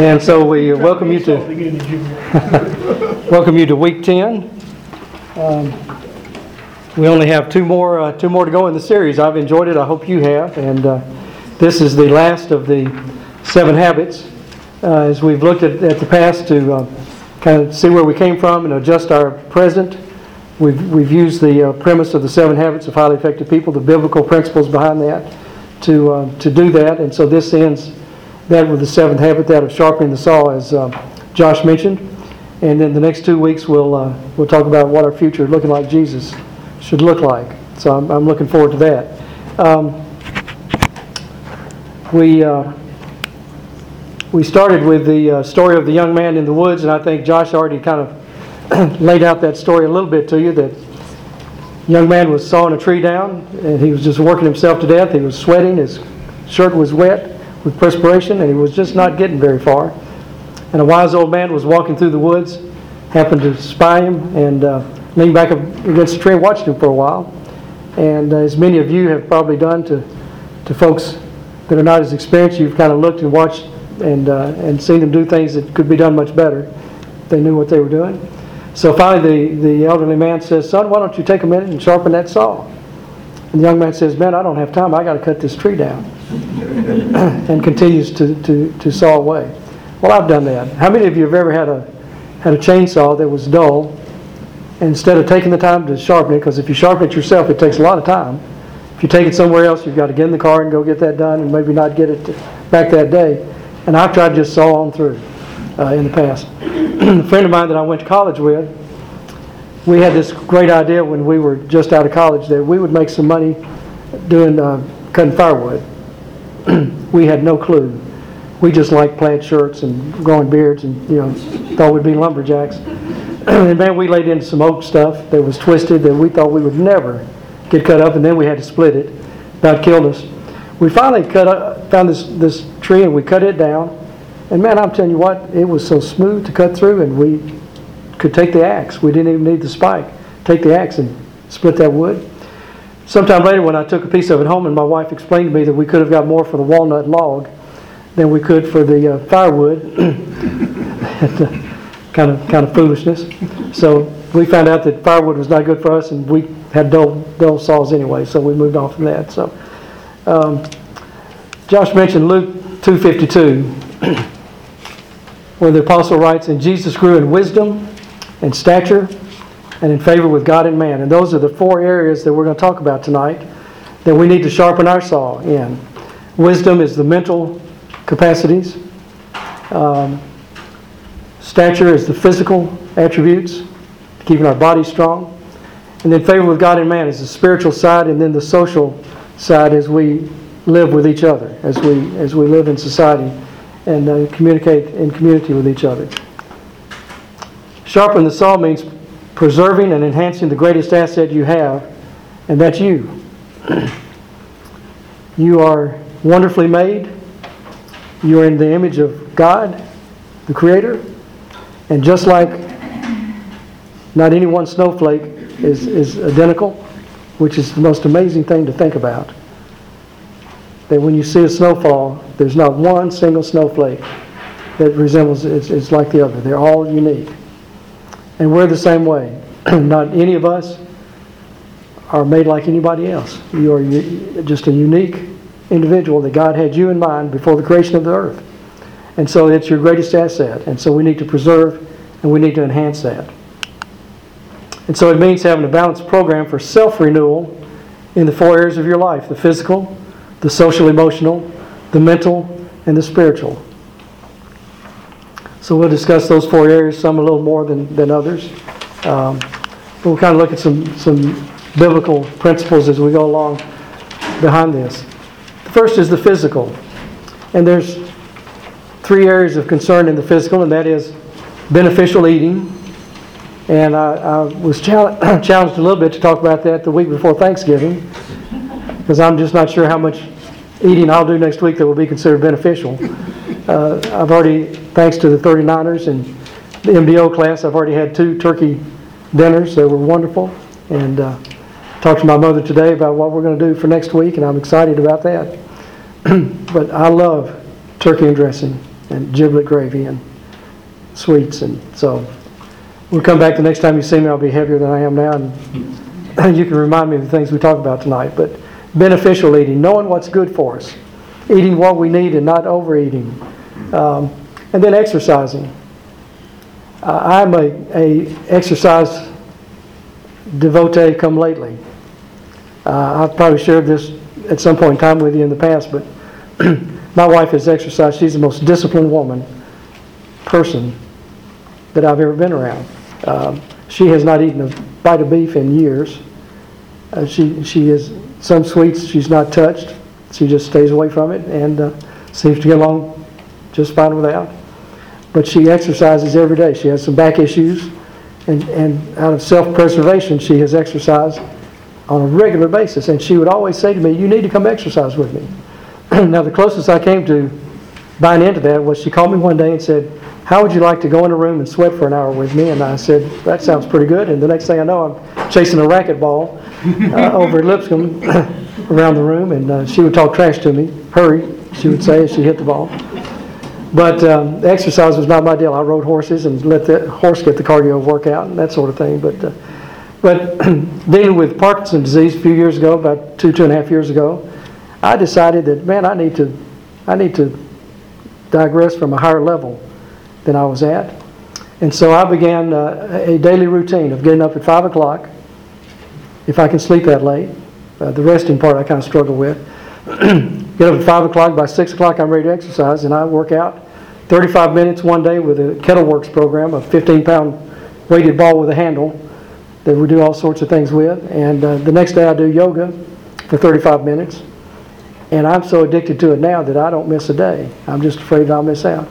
And so we welcome you to welcome you to week 10. We only have two more to go in the series. I've enjoyed it. I hope you have. And this is the last of the 7 habits. As we've looked at the past to kind of see where we came from and adjust our present, we've used the premise of the 7 habits of highly effective people, the biblical principles behind that, to do that. And so this ends that with the 7th habit, that of sharpening the saw, as Josh mentioned. And then the next 2 weeks we'll talk about what our future looking like Jesus should look like. So I'm looking forward to that. We started with the story of the young man in the woods, and I think Josh already kind of laid out that story a little bit to you. That young man was sawing a tree down, and he was just working himself to death. He was sweating, his shirt was wet with perspiration, and he was just not getting very far. And a wise old man was walking through the woods, happened to spy him, and leaned back against the tree and watched him for a while. And as many of you have probably done to folks that are not as experienced, you've kind of looked and watched and seen them do things that could be done much better if they knew what they were doing. So finally the elderly man says, "Son, why don't you take a minute and sharpen that saw?" And the young man says, "Man, I don't have time. I got to cut this tree down." And continues to saw away. Well, I've done that. How many of you have ever had a chainsaw that was dull, and instead of taking the time to sharpen it, because if you sharpen it yourself, it takes a lot of time. If you take it somewhere else, you've got to get in the car and go get that done, and maybe not get it back that day. And I've tried to just saw on through in the past. A friend of mine that I went to college with, we had this great idea when we were just out of college that we would make some money doing cutting firewood. We had no clue. We just liked plaid shirts and growing beards, and thought we'd be lumberjacks. And man, we laid into some oak stuff that was twisted that we thought we would never get cut up, and then we had to split it. About killed us. We finally found this tree, and we cut it down. And man, I'm telling you what, it was so smooth to cut through, and we could take the axe. We didn't even need the spike. Take the axe and split that wood. Sometime later, when I took a piece of it home, and my wife explained to me that we could have got more for the walnut log than we could for the firewood. kind of foolishness. So we found out that firewood was not good for us, and we had dull saws anyway. So we moved on from that. So Josh mentioned Luke 2:52, where the apostle writes, "And Jesus grew in wisdom and stature and in favor with God and man." And those are the 4 areas that we're going to talk about tonight that we need to sharpen our saw in. Wisdom is the mental capacities. Stature is the physical attributes, keeping our body strong. And then favor with God and man is the spiritual side, and then the social side as we live with each other, as we live in society and communicate in community with each other. Sharpen the saw means preserving and enhancing the greatest asset you have, and that's you. You are wonderfully made. You are in the image of God, the Creator. And just like not any one snowflake is identical, which is the most amazing thing to think about, that when you see a snowfall, there's not one single snowflake that resembles it's like the other. They're all unique. And we're the same way. Not any of us are made like anybody else. You are just a unique individual that God had you in mind before the creation of the earth. And so it's your greatest asset. And so we need to preserve and we need to enhance that. And so it means having a balanced program for self-renewal in the 4 areas of your life: the physical, the social emotional, the mental, and the spiritual. So we'll discuss those 4 areas, some a little more than others. We'll kind of look at some biblical principles as we go along behind this. The first is the physical. And there's 3 areas of concern in the physical, and that is beneficial eating. And I was challenged a little bit to talk about that the week before Thanksgiving, because I'm just not sure how much eating I'll do next week that will be considered beneficial. I've already, thanks to the 39ers and the MDO class, I've already had 2 turkey dinners. They were wonderful. And talked to my mother today about what we're going to do for next week, and I'm excited about that. But I love turkey and dressing. and giblet gravy and sweets. And so we'll come back the next time you see me. I'll be heavier than I am now, and you can remind me of the things we talked about tonight. But beneficial eating, knowing what's good for us, eating what we need and not overeating, and then exercising. I'm a exercise devotee come lately. I've probably shared this at some point in time with you in the past, but my wife has exercised. She's the most disciplined person that I've ever been around. She has not eaten a bite of beef in years. She has some sweets she's not touched. She just stays away from it and seems to get along just fine without. But she exercises every day. She has some back issues, and out of self-preservation, she has exercised on a regular basis. And she would always say to me, "You need to come exercise with me." Now, the closest I came to buying into that was she called me one day and said, "How would you like to go in a room and sweat for an hour with me?" And I said, "That sounds pretty good." And the next thing I know, I'm chasing a racquetball over at Lipscomb around the room, and she would talk trash to me. "Hurry," she would say as she hit the ball. But exercise was not my deal. I rode horses and let the horse get the cardio workout and that sort of thing. But dealing with Parkinson's disease a few years ago, about 2.5 years ago, I decided that, man, I need to digress from a higher level than I was at. And so I began a daily routine of getting up at 5 o'clock, if I can sleep that late. The resting part I kind of struggle with. Get up at 5 o'clock, by 6 o'clock I'm ready to exercise, and I work out 35 minutes one day with a KettleWorks program, a 15-pound weighted ball with a handle that we do all sorts of things with. And the next day I do yoga for 35 minutes. And I'm so addicted to it now that I don't miss a day. I'm just afraid I'll miss out.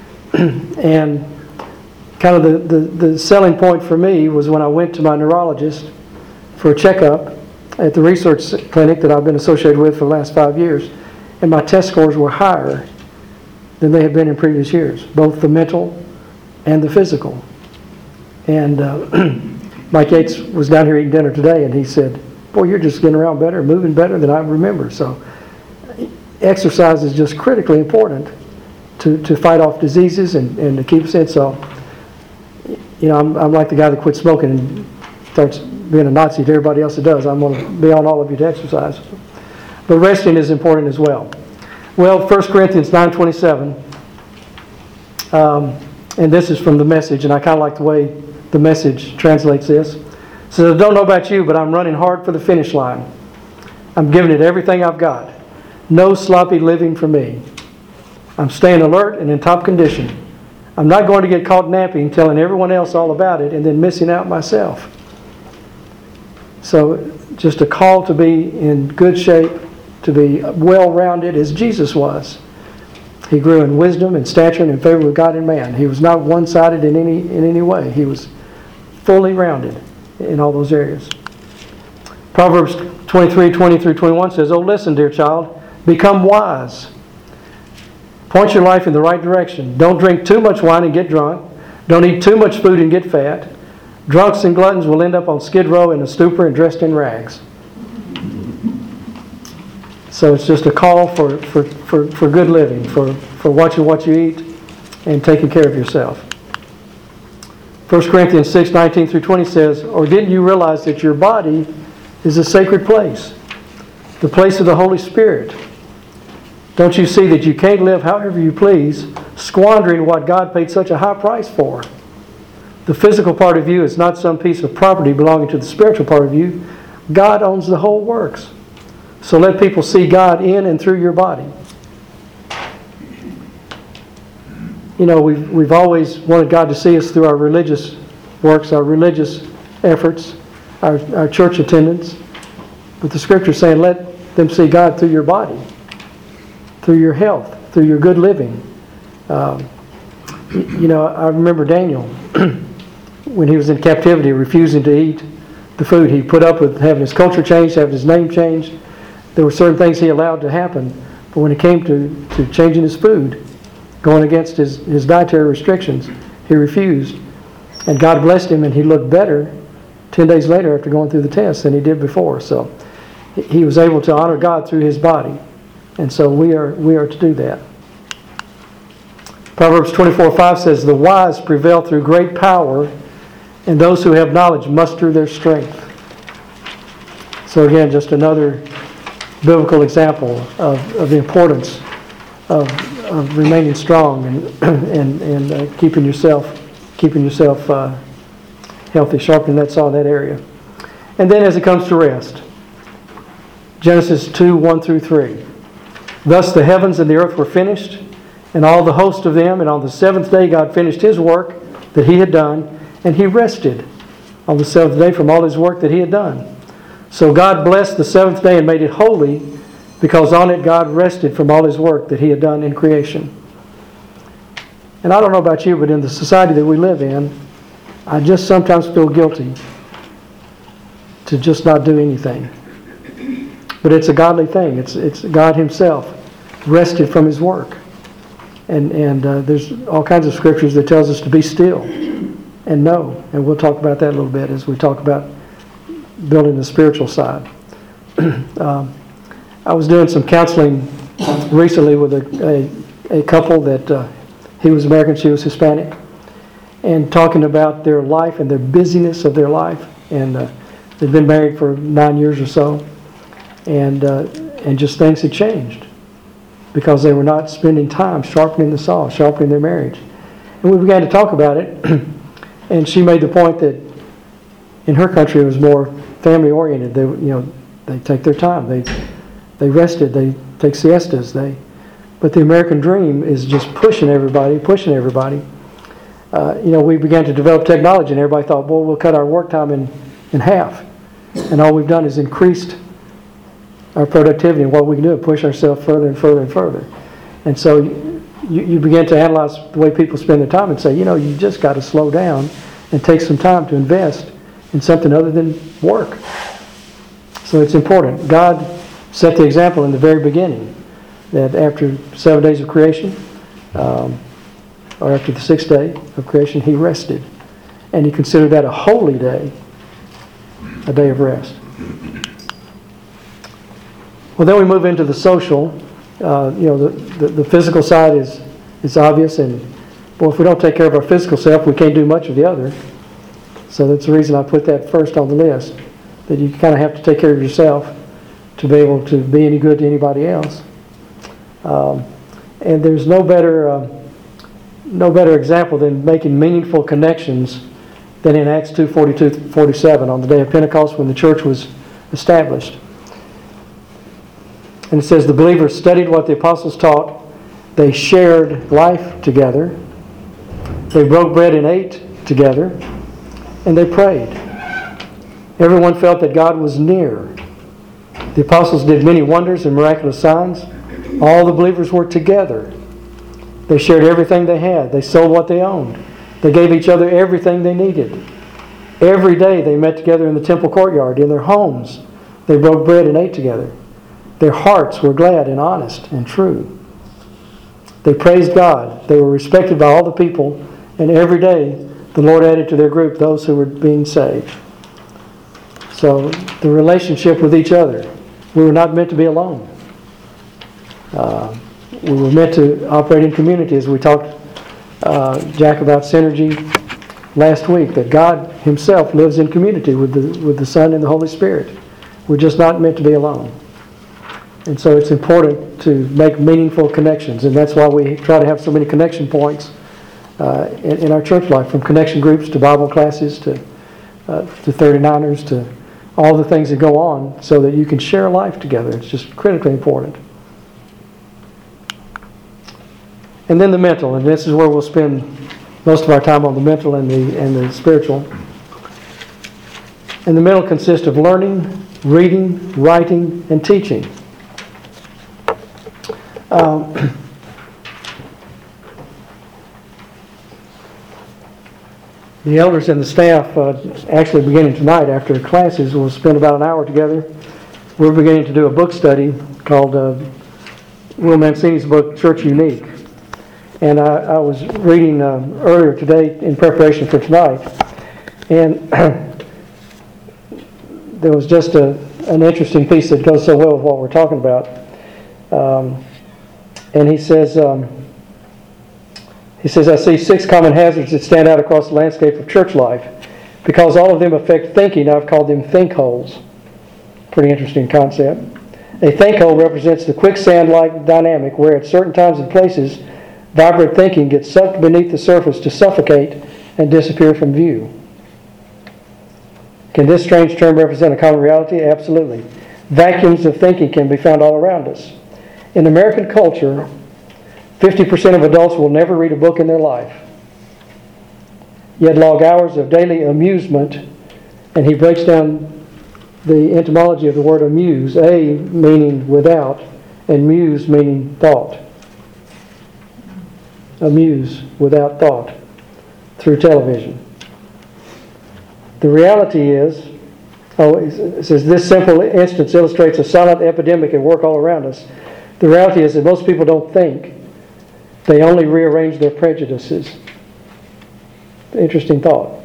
And kind of the selling point for me was when I went to my neurologist for a checkup at the research clinic that I've been associated with for the last 5 years. And my test scores were higher than they had been in previous years, both the mental and the physical. And Mike Yates was down here eating dinner today, and he said, "Boy, you're just getting around better, moving better than I remember." So exercise is just critically important to fight off diseases and to keep us in. So, you know, I'm like the guy that quits smoking and starts being a Nazi to everybody else that does. I'm going to be on all of you to exercise. But resting is important as well. Well, 1 Corinthians 9:27, and this is from the Message, and I kind of like the way the Message translates this. It says, "I don't know about you, but I'm running hard for the finish line. I'm giving it everything I've got. No sloppy living for me. I'm staying alert and in top condition. I'm not going to get caught napping, telling everyone else all about it, and then missing out myself." So just a call to be in good shape, to be well-rounded as Jesus was. He grew in wisdom and stature and in favor with God and man. He was not one-sided in any way. He was fully rounded in all those areas. Proverbs 23:20-21 says, "Oh, listen, dear child, become wise. Point your life in the right direction. Don't drink too much wine and get drunk. Don't eat too much food and get fat. Drunks and gluttons will end up on Skid Row in a stupor and dressed in rags." So it's just a call for good living, for watching what you eat and taking care of yourself. 1 Corinthians 6:19-20 says, "Or didn't you realize that your body is a sacred place, the place of the Holy Spirit? Don't you see that you can't live however you please, squandering what God paid such a high price for? The physical part of you is not some piece of property belonging to the spiritual part of you. God owns the whole works. So let people see God in and through your body." You know, we've always wanted God to see us through our religious works, our religious efforts, our church attendance. But the Scripture is saying, let them see God through your body, through your health, through your good living. You know, I remember Daniel, when he was in captivity, refusing to eat the food. He put up with having his culture changed, having his name changed. There were certain things he allowed to happen. But when it came to changing his food, going against his dietary restrictions, he refused. And God blessed him, and he looked better 10 days later after going through the test than he did before. So he was able to honor God through his body. And so we are to do that. Proverbs 24:5 says, "The wise prevail through great power, and those who have knowledge muster their strength." So again, just another biblical example of the importance of remaining strong and keeping yourself healthy, sharpening that saw in that area. And then as it comes to rest, Genesis 2:1-3. "Thus the heavens and the earth were finished, and all the host of them, and on the seventh day God finished His work that He had done, and He rested on the seventh day from all His work that He had done. So God blessed the seventh day and made it holy, because on it God rested from all His work that He had done in creation." And I don't know about you, but in the society that we live in, I just sometimes feel guilty to just not do anything. But it's a godly thing. It's God Himself rested from His work. And there's all kinds of scriptures that tells us to be still and know. And we'll talk about that a little bit as we talk about building the spiritual side. I was doing some counseling recently with a couple that he was American, she was Hispanic, and talking about their life and their busyness of their life. And they've been married for 9 years or so, and just things had changed because they were not spending time sharpening the saw, sharpening their marriage. And we began to talk about it, and she made the point that in her country it was more family oriented. They take their time. They rested. They take siestas. But the American dream is just pushing everybody. We began to develop technology, and everybody thought, well, we'll cut our work time in half. And all we've done is increased our productivity, and what we can do is push ourselves further and further and further. And so you begin to analyze the way people spend their time and say, you just got to slow down and take some time to invest in something other than work. So it's important. God set the example in the very beginning that after 7 days of creation, or after the sixth day of creation, He rested. And He considered that a holy day, a day of rest. Well, then we move into the social. The physical side is obvious, and if we don't take care of our physical self, we can't do much of the other. So that's the reason I put that first on the list, that you kind of have to take care of yourself to be able to be any good to anybody else. And there's no better example than making meaningful connections than in Acts 2:42-47 on the day of Pentecost when the church was established. And it says, "The believers studied what the apostles taught. They shared life together. They broke bread and ate together. And they prayed. Everyone felt that God was near. The apostles did many wonders and miraculous signs. All the believers were together. They shared everything they had. They sold what they owned. They gave each other everything they needed. Every day they met together in the temple courtyard, in their homes. They broke bread and ate together. Their hearts were glad and honest and true. They praised God. They were respected by all the people, and every day the Lord added to their group those who were being saved." So the relationship with each other. We were not meant to be alone. We were meant to operate in community, as we talked, Jack, about synergy last week, that God Himself lives in community with the Son and the Holy Spirit. We're just not meant to be alone. And so it's important to make meaningful connections, and that's why we try to have so many connection points in our church life, from connection groups to Bible classes to 39ers to all the things that go on, so that you can share life together. It's just critically important. And then the mental, and this is where we'll spend most of our time, on the mental and the spiritual. And the mental consists of learning, reading, writing, and teaching. The elders and the staff, actually beginning tonight after classes, will spend about an hour together. We're beginning to do a book study called Will Mancini's book, Church Unique. And I was reading earlier today in preparation for tonight, and there was just an interesting piece that goes so well with what we're talking about. And he says, He says, I see 6 common hazards that stand out across the landscape of church life. Because all of them affect thinking, I've called them think holes. Pretty interesting concept. A think hole represents the quicksand-like dynamic where at certain times and places, vibrant thinking gets sucked beneath the surface to suffocate and disappear from view. Can this strange term represent a common reality? Absolutely. Vacuums of thinking can be found all around us. In American culture, 50% of adults will never read a book in their life, yet log hours of daily amusement, and he breaks down the etymology of the word amuse, a meaning without, and muse meaning thought. Amuse without thought through television. The reality is, it says this simple instance illustrates a silent epidemic at work all around us. The reality is that most people don't think. They only rearrange their prejudices. Interesting thought.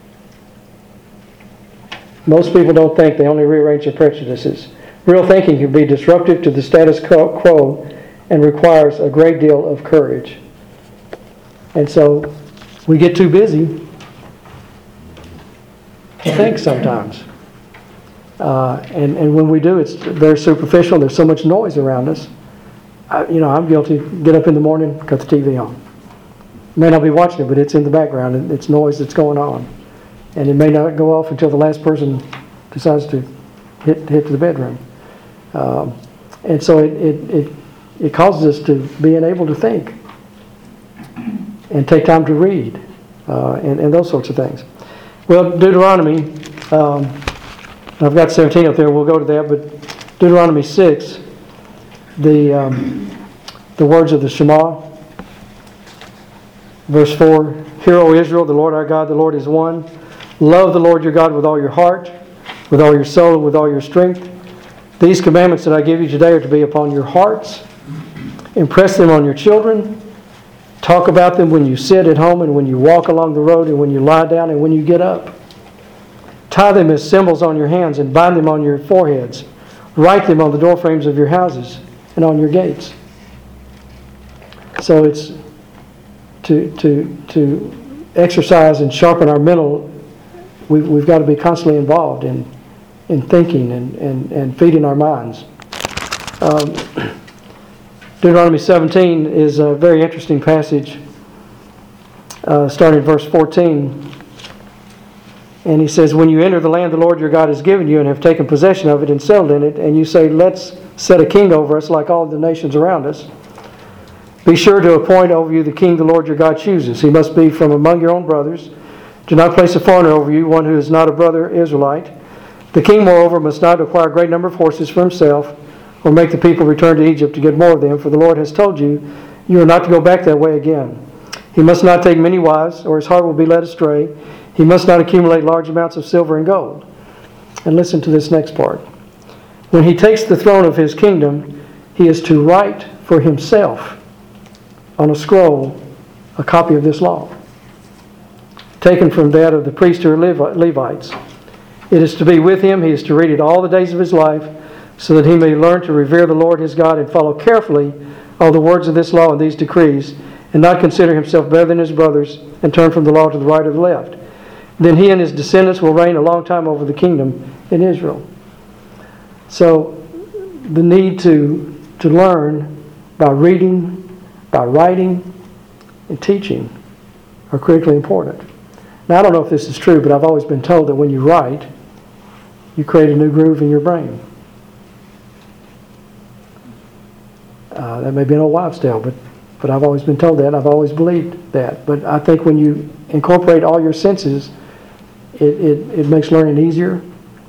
Most people don't think, they only rearrange their prejudices. Real thinking can be disruptive to the status quo and requires a great deal of courage. And so we get too busy to think sometimes. And when we do, it's very superficial. There's so much noise around us. I'm guilty. Get up in the morning, cut the TV on. May not be watching it, but it's in the background, and it's noise that's going on. And it may not go off until the last person decides to hit the bedroom. And so it causes us to be unable to think and take time to read and those sorts of things. Well, Deuteronomy, I've got 17 up there, we'll go to that, but Deuteronomy 6, the words of the Shema, verse 4, Hear, O Israel, the Lord our God, the Lord is one. Love the Lord your God with all your heart, with all your soul, and with all your strength. These commandments that I give you today are to be upon your hearts. Impress them on your children. Talk about them when you sit at home and when you walk along the road and when you lie down and when you get up. Tie them as symbols on your hands and bind them on your foreheads. Write them on the doorframes of your houses and on your gates. So it's to exercise and sharpen our mental. We've got to be constantly involved in thinking and feeding our minds. Deuteronomy 17 is a very interesting passage, starting in verse 14. And he says, When you enter the land the Lord your God has given you and have taken possession of it and settled in it, and you say, Let's set a king over us like all the nations around us, be sure to appoint over you the king the Lord your God chooses. He must be from among your own brothers. Do not place a foreigner over you, one who is not a brother Israelite. The king, moreover, must not acquire a great number of horses for himself, or make the people return to Egypt to get more of them, for the Lord has told you, you are not to go back that way again. He must not take many wives, or his heart will be led astray. He must not accumulate large amounts of silver and gold. And listen to this next part. When he takes the throne of his kingdom, he is to write for himself on a scroll a copy of this law, taken from that of the priests who are Levites. It is to be with him. He is to read it all the days of his life, so that he may learn to revere the Lord his God and follow carefully all the words of this law and these decrees, and not consider himself better than his brothers, and turn from the law to the right or the left. Then he and his descendants will reign a long time over the kingdom in Israel. So the need to learn by reading, by writing, and teaching are critically important. Now, I don't know if this is true, but I've always been told that when you write, you create a new groove in your brain. That may be an old wives' tale, but I've always been told that, and I've always believed that. But I think when you incorporate all your senses, it makes learning easier.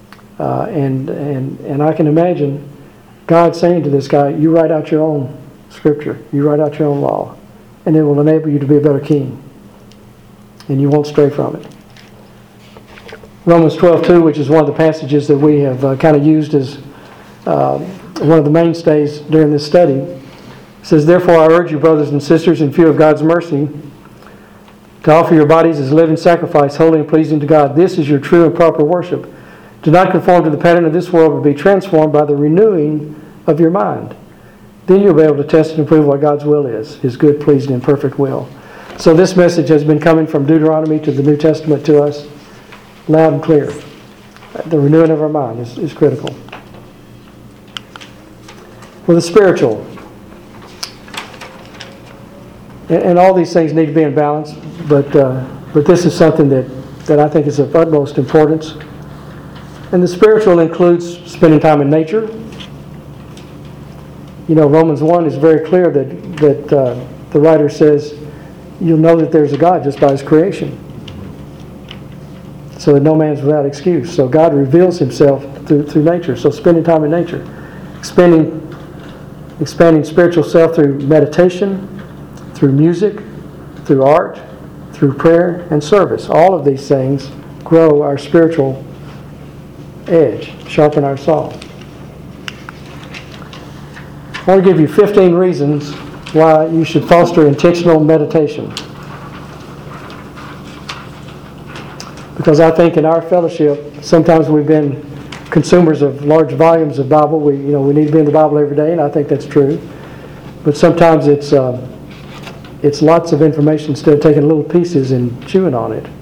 And I can imagine God saying to this guy, you write out your own scripture, you write out your own law, and it will enable you to be a better king. And you won't stray from it. Romans 12:2, which is one of the passages that we have kind of used as one of the mainstays during this study, says, Therefore I urge you, brothers and sisters, in view of God's mercy, to offer your bodies as a living sacrifice, holy and pleasing to God. This is your true and proper worship. Do not conform to the pattern of this world, but be transformed by the renewing of your mind. Then you'll be able to test and prove what God's will is, His good, pleasing, and perfect will. So this message has been coming from Deuteronomy to the New Testament to us loud and clear. The renewing of our mind is critical. Well, the spiritual. And all these things need to be in balance, but this is something that I think is of utmost importance. And the spiritual includes spending time in nature. You know, Romans 1 is very clear that the writer says, you'll know that there's a God just by His creation. So that no man's without excuse. So God reveals Himself through nature. So spending time in nature. Expanding spiritual self through meditation, through music, through art, through prayer and service. All of these things grow our spiritual edge, sharpen our saw. I want to give you 15 reasons why you should foster intentional meditation. Because I think in our fellowship, sometimes we've been consumers of large volumes of Bible. We need to be in the Bible every day, and I think that's true. But sometimes it's lots of information instead of taking little pieces and chewing on it.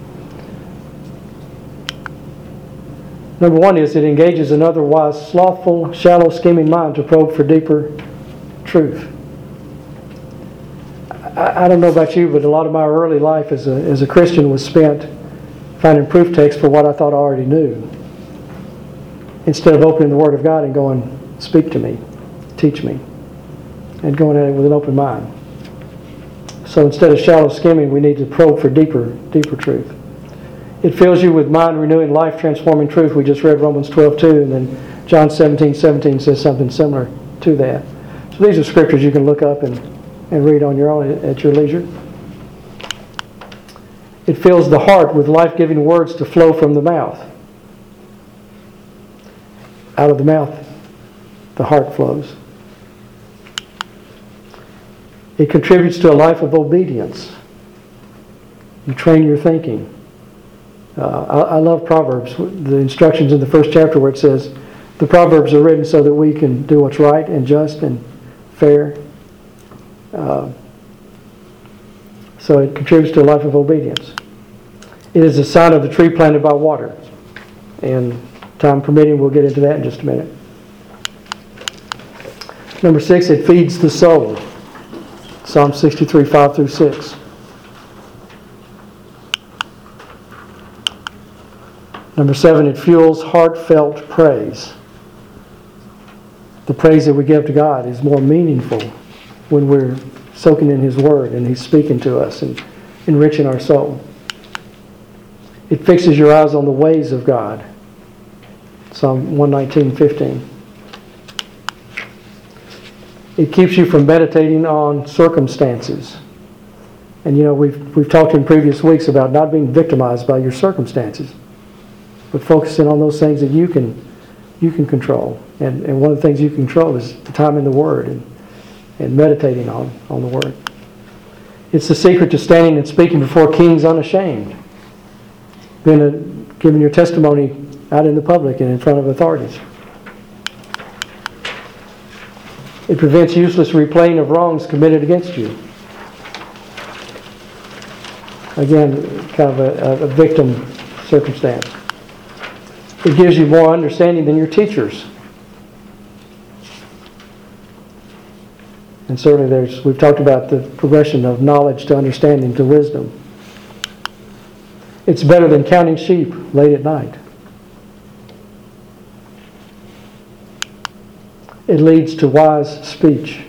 Number one is it engages an otherwise slothful, shallow, scheming mind to probe for deeper truth. I don't know about you, but a lot of my early life as a Christian was spent finding proof texts for what I thought I already knew, instead of opening the Word of God and going, speak to me, teach me, and going at it with an open mind. So instead of shallow skimming, we need to probe for deeper truth. It fills you with mind-renewing, life-transforming truth. We just read Romans 12:2, and then John 17:17 says something similar to that. So these are scriptures you can look up and read on your own at your leisure. It fills the heart with life-giving words to flow from the mouth. Out of the mouth, the heart flows. It contributes to a life of obedience. You train your thinking. I love Proverbs. The instructions in the first chapter where it says, the Proverbs are written so that we can do what's right and just and fair. So it contributes to a life of obedience. It is a sign of the tree planted by water. And time permitting, we'll get into that in just a minute. Number 6, it feeds the soul. Psalm 63, 5 through 6. Number 7, it fuels heartfelt praise. The praise that we give to God is more meaningful when we're soaking in His Word and He's speaking to us and enriching our soul. It fixes your eyes on the ways of God. Psalm 119:15. It keeps you from meditating on circumstances. And we've talked in previous weeks about not being victimized by your circumstances, but focusing on those things that you can control. And one of the things you can control is the time in the Word and meditating on the Word. It's the secret to standing and speaking before kings unashamed. Giving your testimony out in the public and in front of authorities. It prevents useless replaying of wrongs committed against you. Again, kind of a victim circumstance. It gives you more understanding than your teachers. And certainly we've talked about the progression of knowledge to understanding to wisdom. It's better than counting sheep late at night. It leads to wise speech.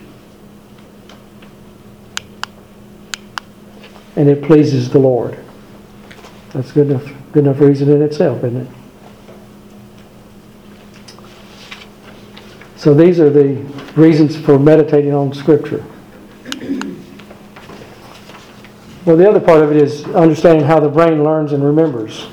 And it pleases the Lord. That's good enough reason in itself, isn't it? So these are the reasons for meditating on Scripture. Well, the other part of it is understanding how the brain learns and remembers.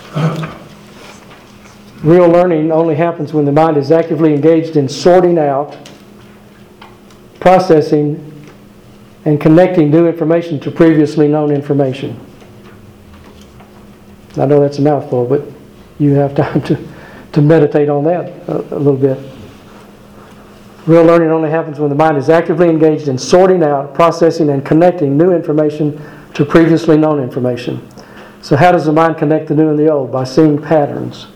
Real learning only happens when the mind is actively engaged in sorting out, processing, and connecting new information to previously known information. I know that's a mouthful, but you have time to meditate on that a little bit. Real learning only happens when the mind is actively engaged in sorting out, processing, and connecting new information to previously known information. So how does the mind connect the new and the old? By seeing patterns.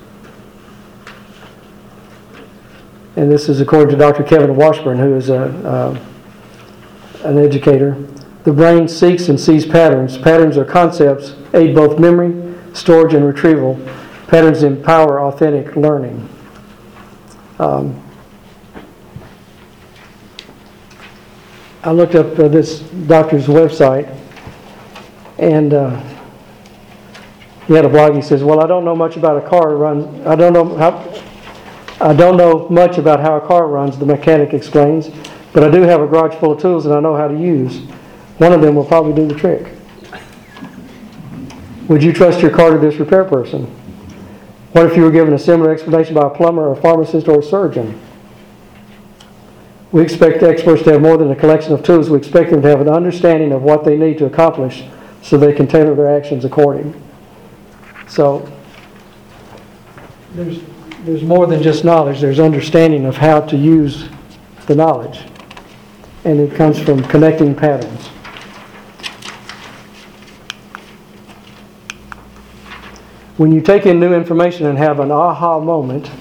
And this is according to Dr. Kevin Washburn, who is an educator. The brain seeks and sees patterns. Patterns or concepts aid both memory, storage, and retrieval. Patterns empower authentic learning. I looked up this doctor's website, and he had a blog. He says, "Well, I don't know much about a car run. I don't know much about how a car runs," the mechanic explains, "but I do have a garage full of tools and I know how to use. One of them will probably do the trick." Would you trust your car to this repair person? What if you were given a similar explanation by a plumber or a pharmacist or a surgeon? We expect experts to have more than a collection of tools. We expect them to have an understanding of what they need to accomplish so they can tailor their actions according. So there's more than just knowledge. There's understanding of how to use the knowledge. And it comes from connecting patterns. When you take in new information and have an aha moment,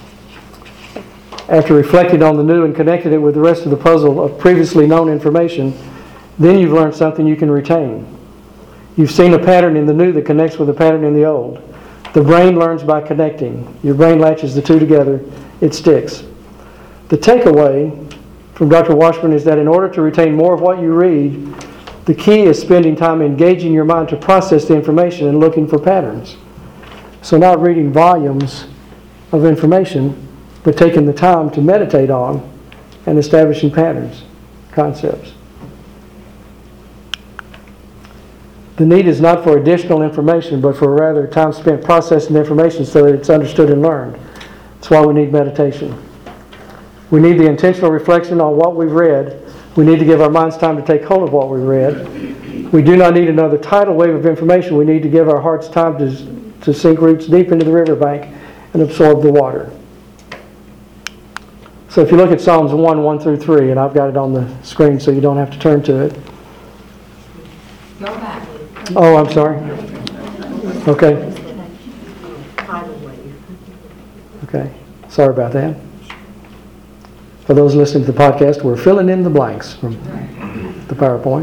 after reflecting on the new and connected it with the rest of the puzzle of previously known information, then you've learned something you can retain. You've seen a pattern in the new that connects with a pattern in the old. The brain learns by connecting. Your brain latches the two together. It sticks. The takeaway from Dr. Washburn is that in order to retain more of what you read, the key is spending time engaging your mind to process the information and looking for patterns. So not reading volumes of information, but taking the time to meditate on and establishing patterns, concepts. The need is not for additional information, but for rather time spent processing the information so that it's understood and learned. That's why we need meditation. We need the intentional reflection on what we've read. We need to give our minds time to take hold of what we've read. We do not need another tidal wave of information. We need to give our hearts time to sink roots deep into the riverbank and absorb the water. So if you look at Psalms 1 through 3, and I've got it on the screen so you don't have to turn to it. Go back. Oh, I'm sorry. Okay. Okay. Sorry about that. For those listening to the podcast, we're filling in the blanks from the PowerPoint.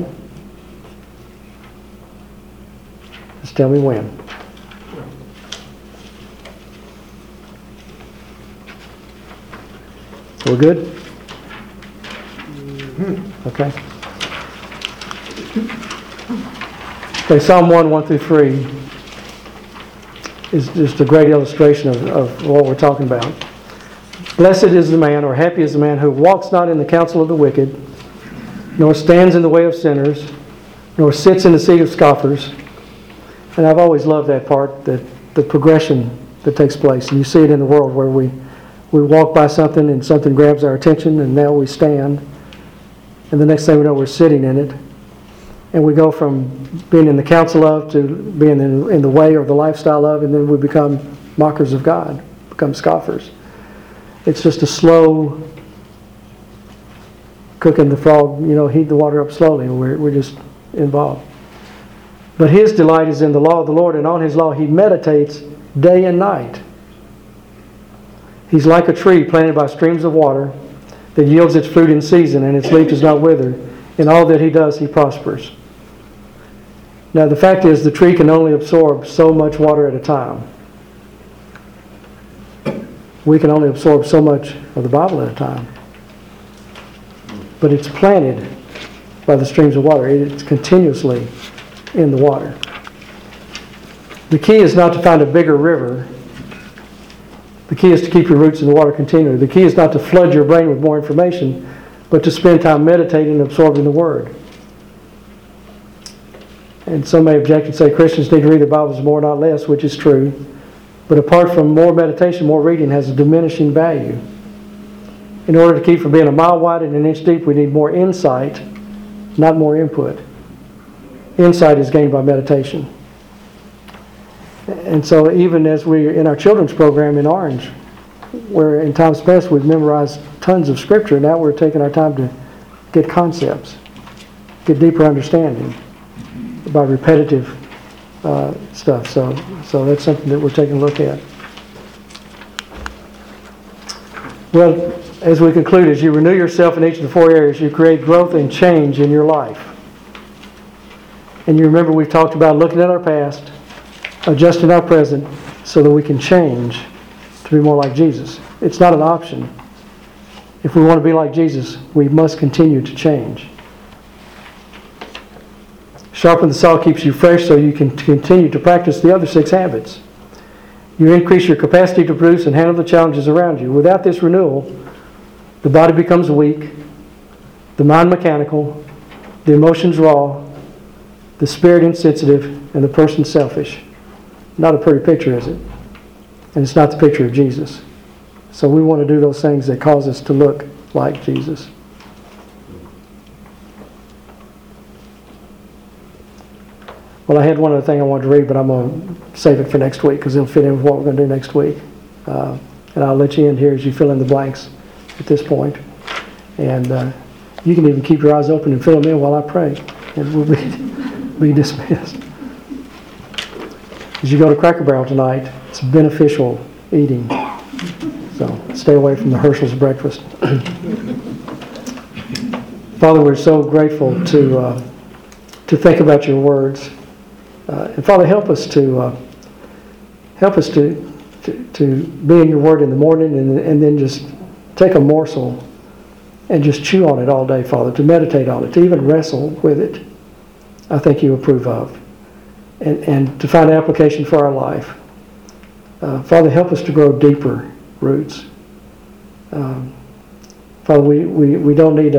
Just tell me when. We're good? Okay. Okay, Psalm 1 through 3 is just a great illustration of what we're talking about. Blessed is the man, or happy is the man, who walks not in the counsel of the wicked, nor stands in the way of sinners, nor sits in the seat of scoffers. And I've always loved that part, the progression that takes place. And you see it in the world where we walk by something and something grabs our attention, and now we stand. And the next thing we know, we're sitting in it. And we go from being in the counsel of to being in the way or the lifestyle of, and then we become mockers of God, become scoffers. It's just a slow cooking the frog, heat the water up slowly, and we're just involved. But his delight is in the law of the Lord, and on his law he meditates day and night. He's like a tree planted by streams of water that yields its fruit in season, and its leaf does not wither. In all that he does, he prospers. Now, the fact is, the tree can only absorb so much water at a time. We can only absorb so much of the Bible at a time. But it's planted by the streams of water. It's continuously in the water. The key is not to find a bigger river. The key is to keep your roots in the water continually. The key is not to flood your brain with more information, but to spend time meditating and absorbing the Word. And some may object and say Christians need to read their Bibles more, not less, which is true. But apart from more meditation, more reading has a diminishing value. In order to keep from being a mile wide and an inch deep, we need more insight, not more input. Insight is gained by meditation. And so even as we're in our children's program in Orange, where in times past we've memorized tons of Scripture, now we're taking our time to get concepts, get deeper understanding by repetitive stuff. So that's something that we're taking a look at. Well, as we conclude, as you renew yourself in each of the 4 areas, you create growth and change in your life. And you remember we've talked about looking at our past, adjusting our present, so that we can change to be more like Jesus. It's not an option. If we want to be like Jesus, we must continue to change. Sharpen the saw keeps you fresh so you can continue to practice the other 6 habits. You increase your capacity to produce and handle the challenges around you. Without this renewal, the body becomes weak, the mind mechanical, the emotions raw, the spirit insensitive, and the person selfish. Not a pretty picture, is it? And it's not the picture of Jesus. So we want to do those things that cause us to look like Jesus. Well, I had one other thing I wanted to read, but I'm going to save it for next week because it'll fit in with what we're going to do next week. And I'll let you in here as you fill in the blanks at this point. And you can even keep your eyes open and fill them in while I pray. And we'll be dismissed. As you go to Cracker Barrel tonight, it's beneficial eating. So stay away from the Herschel's breakfast. Father, we're so grateful to think about your words. And Father, help us to be in your word in the morning and then just take a morsel and just chew on it all day, Father, to meditate on it, to even wrestle with it. I think you approve of. And to find application for our life. Father, help us to grow deeper roots. Father, we don't need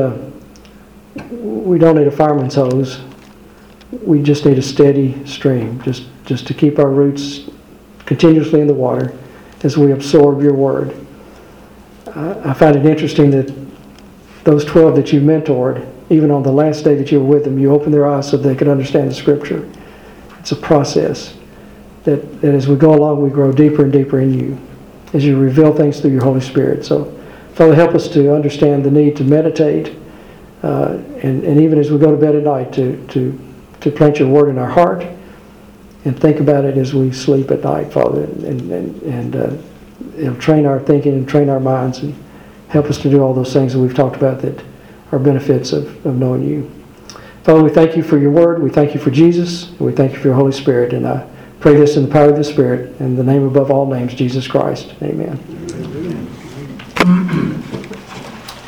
a fireman's hose. We just need a steady stream, just to keep our roots continuously in the water as we absorb your word. I find it interesting that those 12 that you mentored, even on the last day that you were with them, you opened their eyes so they could understand the Scripture. It's a process that as we go along, we grow deeper and deeper in you as you reveal things through your Holy Spirit. So, Father, help us to understand the need to meditate, and even as we go to bed at night, to plant your word in our heart and think about it as we sleep at night, Father, and it'll train our thinking and train our minds and help us to do all those things that we've talked about that are benefits of knowing you. Father, we thank you for your word. We thank you for Jesus. And we thank you for your Holy Spirit. And I pray this in the power of the Spirit, in the name above all names, Jesus Christ. Amen.